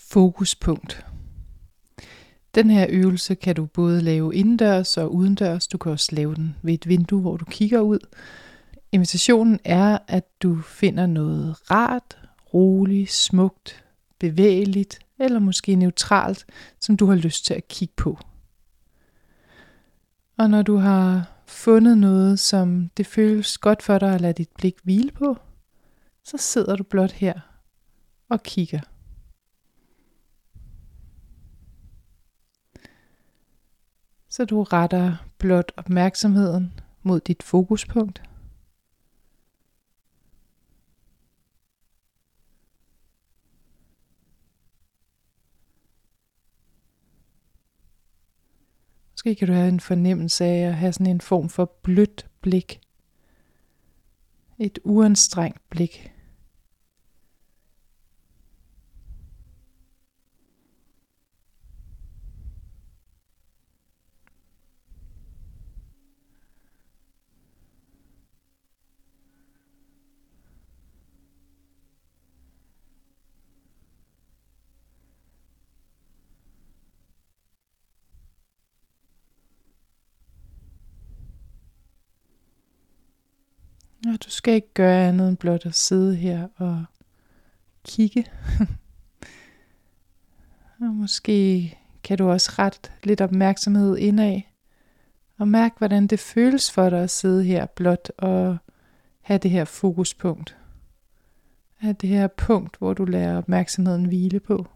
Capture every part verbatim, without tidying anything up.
fokuspunkt. Den her øvelse kan du både lave indendørs og udendørs. Du kan også lave den ved et vindue, hvor du kigger ud. Invitationen er, at du finder noget rart, roligt, smukt, bevægeligt eller måske neutralt, som du har lyst til at kigge på. Og når du har fundet noget, som det føles godt for dig at lade dit blik hvile på, så sidder du blot her og kigger. Så du retter blot opmærksomheden mod dit fokuspunkt. Måske kan du have en fornemmelse af at have sådan en form for blødt blik. Et uanstrengt blik. Og du skal ikke gøre andet end blot at sidde her og kigge. Og måske kan du også rette lidt opmærksomhed indad. Og mærk, hvordan det føles for dig at sidde her blot og have det her fokuspunkt. Have det her punkt, hvor du lader opmærksomheden hvile på.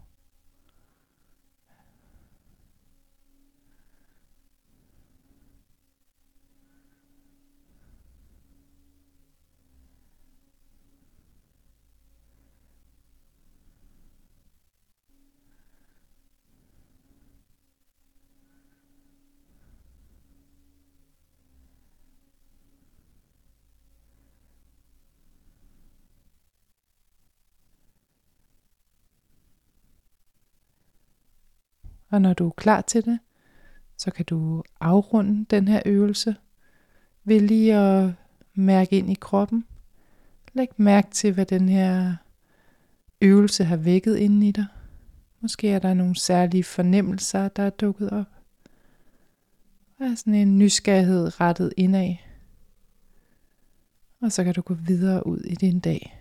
Og når du er klar til det, så kan du afrunde den her øvelse ved lige at mærke ind i kroppen. Læg mærke til, hvad den her øvelse har vækket inde i dig. Måske er der nogle særlige fornemmelser, der er dukket op. Der er sådan en nysgerrighed rettet indad. Og så kan du gå videre ud i din dag.